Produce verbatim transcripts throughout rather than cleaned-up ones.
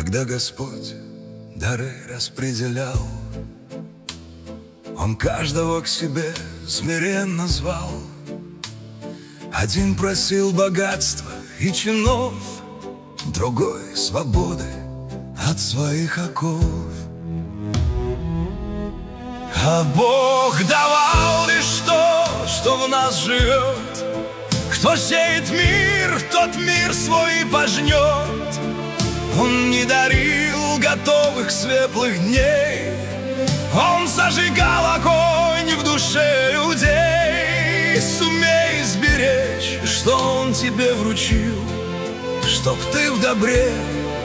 Когда Господь дары распределял, Он каждого к себе смиренно звал. Один просил богатства и чинов, другой — свободы от своих оков. А Бог давал лишь то, что в нас живет. Кто сеет мир, тот мир свой пожнет. Он не дарил готовых светлых дней, Он зажигал огонь в душе людей. Сумей сберечь, что Он тебе вручил, чтоб ты в добре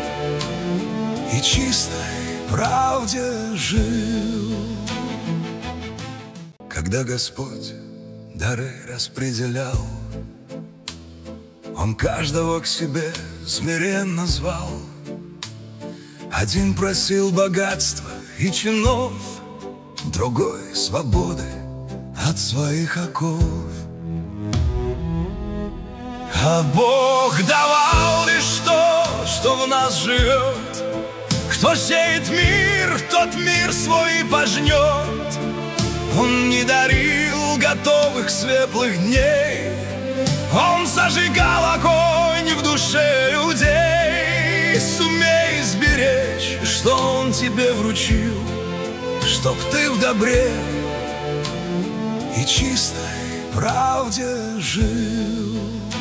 и чистой правде жил. Когда Господь дары распределял, Он каждого к себе смиренно звал. Один просил богатства и чинов, другой — свободы от своих оков. А Бог давал лишь то, что в нас живет. Кто сеет мир, тот мир свой пожнет. Он не дарил готовых светлых дней, Он зажигал огонь в душе людей. Сумей сберечь, что Он тебе вручил, чтоб ты в добре и чистой правде жил.